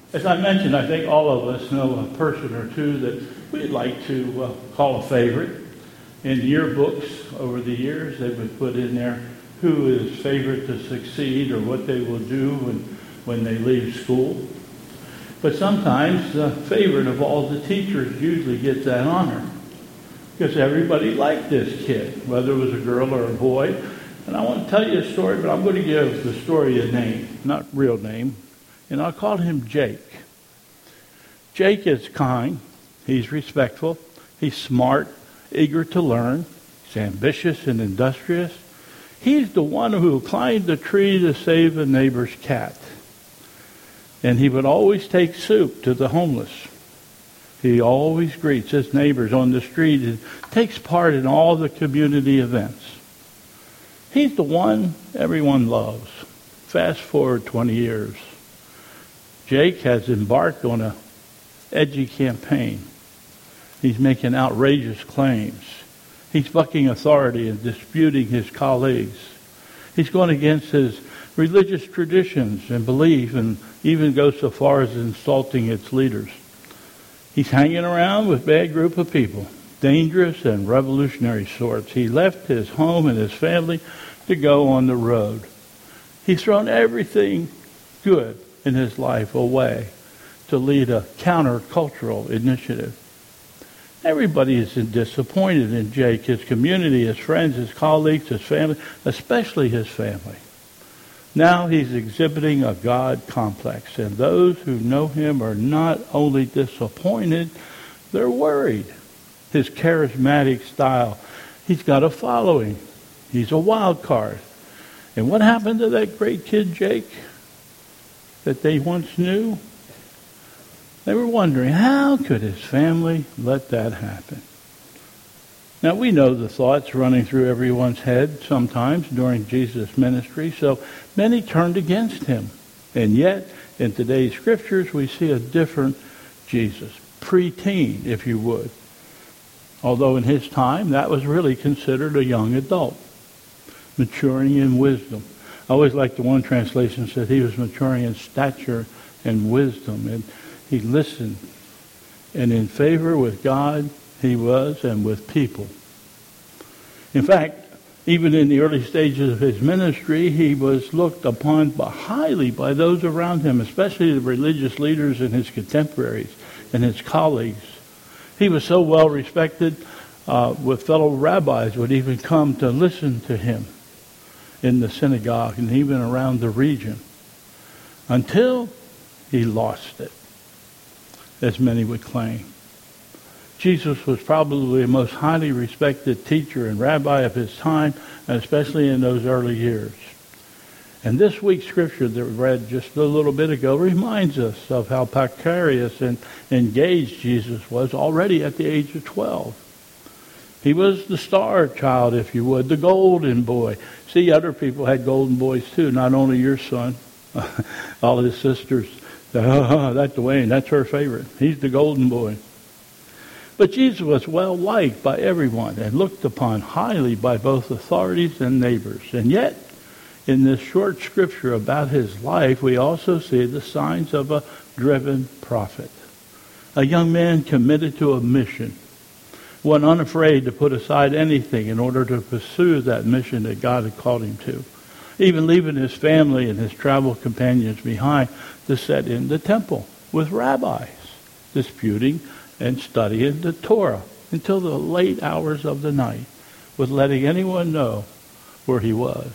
As I mentioned, I think all of us know a person or two that we'd like to call a favorite. In yearbooks over the years, they would put in there who is favorite to succeed or what they will do when they leave school. But sometimes the favorite of all the teachers usually gets that honor because everybody liked this kid, whether it was a girl or a boy. And I want to tell you a story, but I'm going to give the story a name, not real name, and I'll call him Jake. Jake is kind, he's respectful, he's smart, eager to learn, he's ambitious and industrious. He's the one who climbed the tree to save a neighbor's cat. And he would always take soup to the homeless. He always greets his neighbors on the street and takes part in all the community events. He's the one everyone loves. Fast forward 20 years. Jake has embarked on an edgy campaign. He's making outrageous claims. He's bucking authority and disputing his colleagues. He's going against his religious traditions and belief and even goes so far as insulting its leaders. He's hanging around with a bad group of people, dangerous and revolutionary sorts. He left his home and his family to go on the road. He's thrown everything good in his life away to lead a countercultural initiative. Everybody is disappointed in Jake, his community, his friends, his colleagues, his family, especially his family. Now he's exhibiting a God complex, and those who know him are not only disappointed, they're worried. His charismatic style, he's got a following. He's a wild card. And what happened to that great kid Jake that they once knew? They were wondering, how could his family let that happen? Now, we know the thoughts running through everyone's head sometimes during Jesus' ministry, so many turned against him. And yet, in today's scriptures, we see a different Jesus, preteen, if you would. Although in his time, that was really considered a young adult, maturing in wisdom. I always like the one translation said he was maturing in stature and wisdom, and he listened. And in favor with God, he was, and with people. In fact, even in the early stages of his ministry, he was looked upon highly by those around him, especially the religious leaders and his contemporaries and his colleagues. He was so well respected, with fellow rabbis would even come to listen to him in the synagogue and even around the region, until he lost it, as many would claim. Jesus was probably the most highly respected teacher and rabbi of his time, and especially in those early years. And this week's scripture that we read just a little bit ago reminds us of how precarious and engaged Jesus was already at the age of 12. He was the star child, if you would, the golden boy. See, other people had golden boys too, not only your son. All his sisters, that's Dwayne, that's her favorite. He's the golden boy. But Jesus was well liked by everyone and looked upon highly by both authorities and neighbors. And yet, in this short scripture about his life, we also see the signs of a driven prophet. A young man committed to a mission. One unafraid to put aside anything in order to pursue that mission that God had called him to. Even leaving his family and his travel companions behind to set in the temple with rabbis, disputing and studying the Torah until the late hours of the night, with letting anyone know where he was.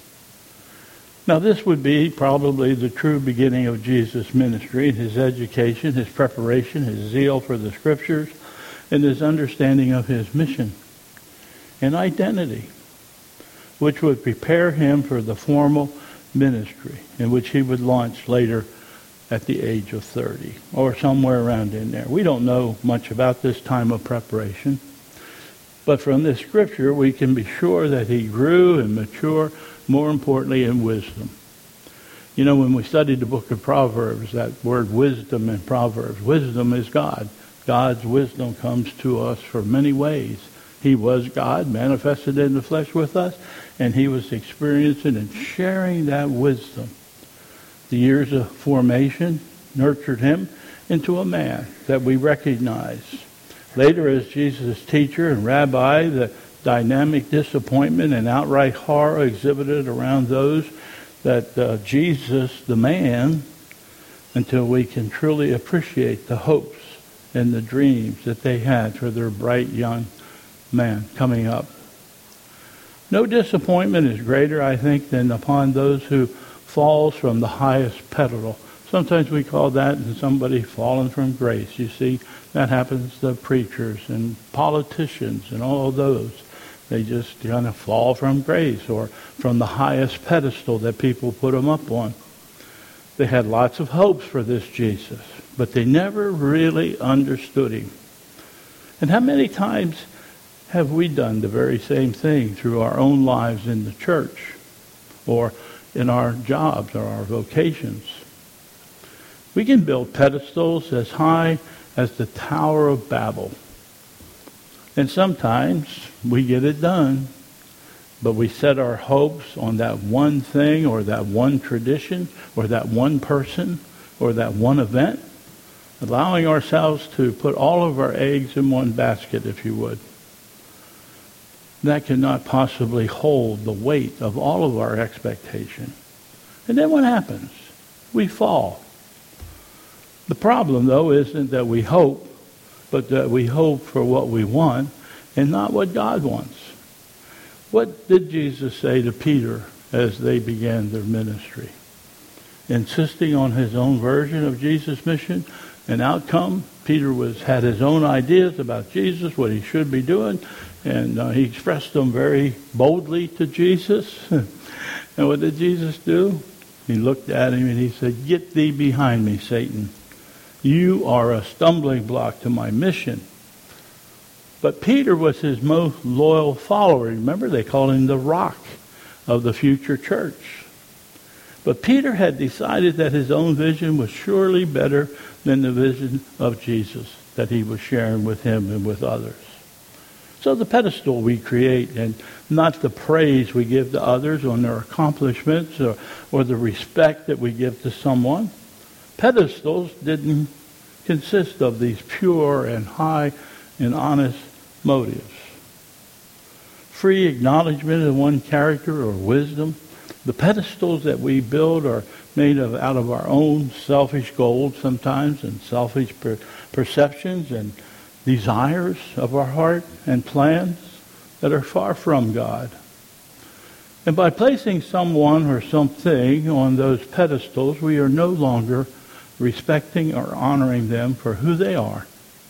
Now, this would be probably the true beginning of Jesus' ministry, his education, his preparation, his zeal for the scriptures, and his understanding of his mission and identity, which would prepare him for the formal ministry in which he would launch later at the age of 30, or somewhere around in there. We don't know much about this time of preparation, but from this scripture we can be sure that he grew and matured, more importantly, in wisdom. You know, when we studied the book of Proverbs, that word wisdom in Proverbs, wisdom is God. God's wisdom comes to us for many ways. He was God, manifested in the flesh with us, and he was experiencing and sharing that wisdom. The years of formation, nurtured him into a man that we recognize. Later, as Jesus' teacher and rabbi, the dynamic disappointment and outright horror exhibited around those that Jesus, the man, until we can truly appreciate the hopes and the dreams that they had for their bright young man coming up. No disappointment is greater, I think, than upon those who falls from the highest pedestal. Sometimes we call that somebody fallen from grace. You see, that happens to preachers and politicians and all of those. They just kind of fall from grace or from the highest pedestal that people put them up on. They had lots of hopes for this Jesus, but they never really understood him. And how many times have we done the very same thing through our own lives in the church or in our jobs or our vocations? We can build pedestals as high as the Tower of Babel. And sometimes we get it done, but we set our hopes on that one thing or that one tradition or that one person or that one event, allowing ourselves to put all of our eggs in one basket, if you would. That cannot possibly hold the weight of all of our expectation. And then what happens? We fall. The problem, though, isn't that we hope, but that we hope for what we want and not what God wants. What did Jesus say to Peter as they began their ministry? Insisting on his own version of Jesus' mission and outcome. Peter had his own ideas about Jesus, what he should be doing, and he expressed them very boldly to Jesus. And what did Jesus do? He looked at him and he said, "Get thee behind me, Satan. You are a stumbling block to my mission." But Peter was his most loyal follower. Remember, they called him the rock of the future church. But Peter had decided that his own vision was surely better than the vision of Jesus that he was sharing with him and with others. So the pedestal we create, and not the praise we give to others on their accomplishments or the respect that we give to someone. Pedestals didn't consist of these pure and high and honest motives. Free acknowledgement of one character or wisdom. The pedestals that we build are made out of our own selfish goals sometimes and selfish perceptions and desires of our heart and plans that are far from God. And by placing someone or something on those pedestals, we are no longer respecting or honoring them for who they are,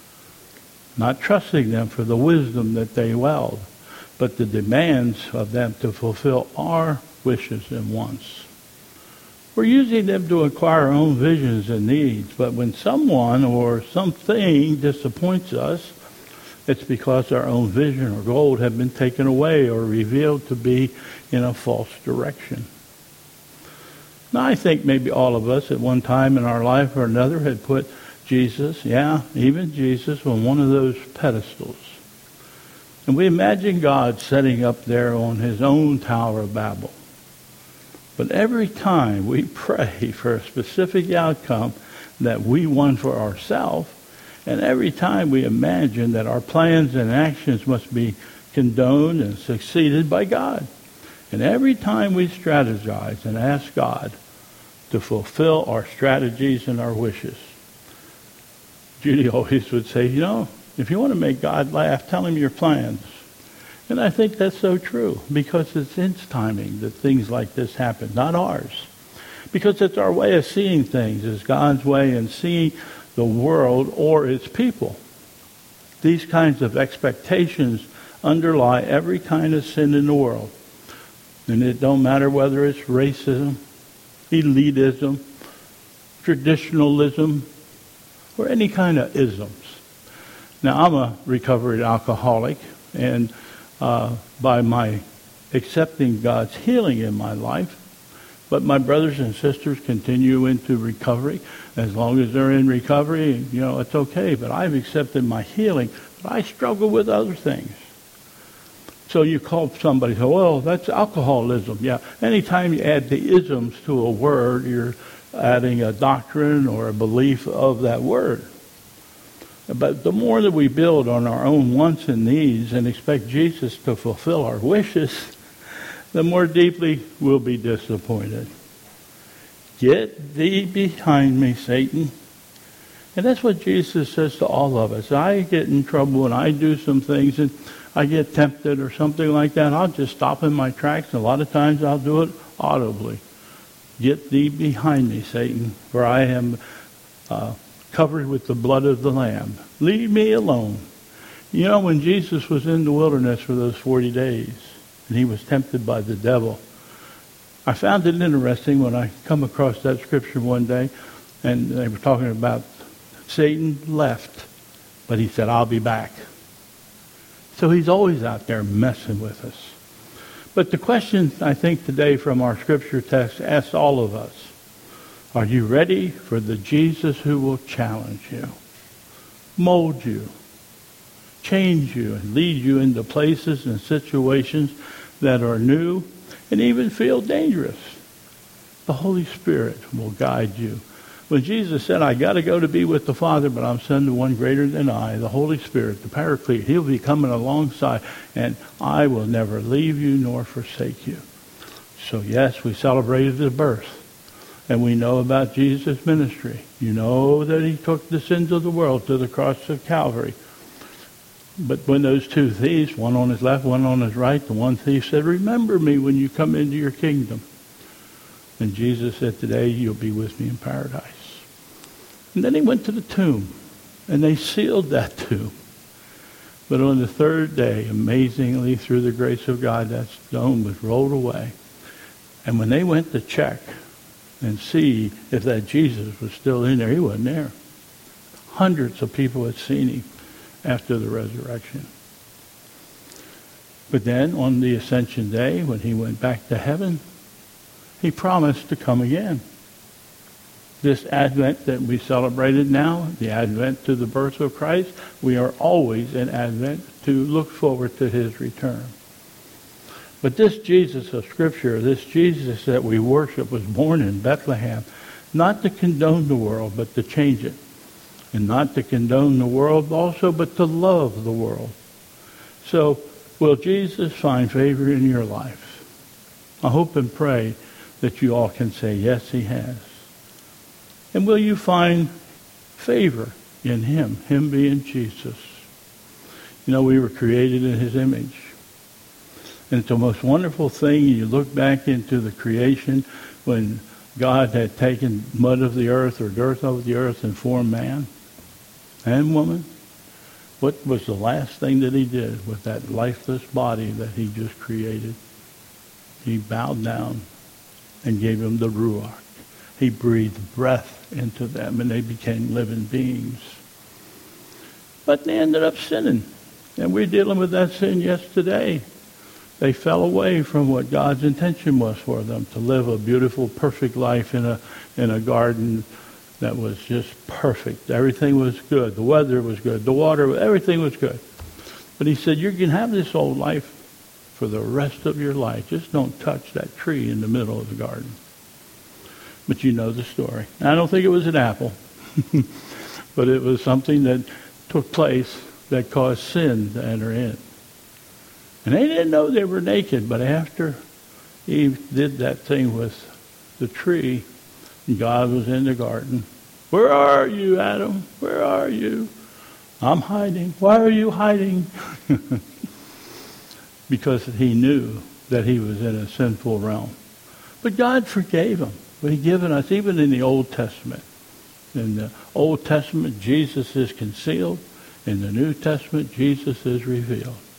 not trusting them for the wisdom that they wield, but the demands of them to fulfill our wishes and wants. We're using them to acquire our own visions and needs, but when someone or something disappoints us, it's because our own vision or goal have been taken away or revealed to be in a false direction. Now, I think maybe all of us at one time in our life or another had put Jesus, even Jesus, on one of those pedestals. And we imagine God sitting up there on his own Tower of Babel. But every time we pray for a specific outcome that we want for ourselves, and every time we imagine that our plans and actions must be condoned and succeeded by God, and every time we strategize and ask God to fulfill our strategies and our wishes, Judy always would say, if you want to make God laugh, tell him your plans. And I think that's so true, because it's his timing that things like this happen, not ours. Because it's our way of seeing things, it's God's way in seeing the world or its people. These kinds of expectations underlie every kind of sin in the world. And it don't matter whether it's racism, elitism, traditionalism, or any kind of isms. Now, I'm a recovered alcoholic, and by my accepting God's healing in my life, but my brothers and sisters continue into recovery. As long as they're in recovery, it's okay. But I've accepted my healing, but I struggle with other things. So you call somebody, well, that's alcoholism. Yeah, anytime you add the isms to a word, you're adding a doctrine or a belief of that word. But the more that we build on our own wants and needs and expect Jesus to fulfill our wishes, the more deeply we'll be disappointed. Get thee behind me, Satan. And that's what Jesus says to all of us. I get in trouble and I do some things and I get tempted or something like that. I'll just stop in my tracks. And a lot of times I'll do it audibly. Get thee behind me, Satan, for I am covered with the blood of the Lamb. Leave me alone. You know, when Jesus was in the wilderness for those 40 days and he was tempted by the devil, I found it interesting when I come across that scripture one day and they were talking about Satan left, but he said, I'll be back. So he's always out there messing with us. But the question, I think, today from our scripture text asks all of us, are you ready for the Jesus who will challenge you, mold you, change you, and lead you into places and situations that are new and even feel dangerous? The Holy Spirit will guide you. When Jesus said, I got to go to be with the Father, but I'm sending one greater than I, the Holy Spirit, the Paraclete, he'll be coming alongside, and I will never leave you nor forsake you. So yes, we celebrated his birth, and we know about Jesus' ministry. You know that he took the sins of the world to the cross of Calvary. But when those two thieves, one on his left, one on his right, the one thief said, remember me when you come into your kingdom. And Jesus said, today you'll be with me in paradise. And then he went to the tomb, and they sealed that tomb. But on the third day, amazingly, through the grace of God, that stone was rolled away. And when they went to check and see if that Jesus was still in there, he wasn't there. Hundreds of people had seen him after the resurrection. But then, on the Ascension Day, when he went back to heaven, he promised to come again. This Advent that we celebrated now, the Advent to the birth of Christ, we are always in Advent to look forward to his return. But this Jesus of Scripture, this Jesus that we worship, was born in Bethlehem, not to condone the world, but to change it. And not to condone the world also, but to love the world. So, will Jesus find favor in your life? I hope and pray that you all can say, yes, he has. And will you find favor in him being Jesus? You know, we were created in his image. And it's the most wonderful thing. You look back into the creation when God had taken mud of the earth or dirt of the earth and formed man and woman. What was the last thing that he did with that lifeless body that he just created? He bowed down and gave them the Ruach. He breathed breath into them, and they became living beings. But they ended up sinning, and we're dealing with that sin yesterday. They fell away from what God's intention was for them, to live a beautiful, perfect life in a garden that was just perfect. Everything was good. The weather was good. The water, everything was good. But he said, you can have this old life for the rest of your life. Just don't touch that tree in the middle of the garden. But you know the story. I don't think it was an apple, but it was something that took place that caused sin to enter in. And they didn't know they were naked, but after Eve did that thing with the tree, God was in the garden. Where are you, Adam? Where are you? I'm hiding. Why are you hiding? Because he knew that he was in a sinful realm. But God forgave him. But he's given us, even in the Old Testament. In the Old Testament, Jesus is concealed. In the New Testament, Jesus is revealed.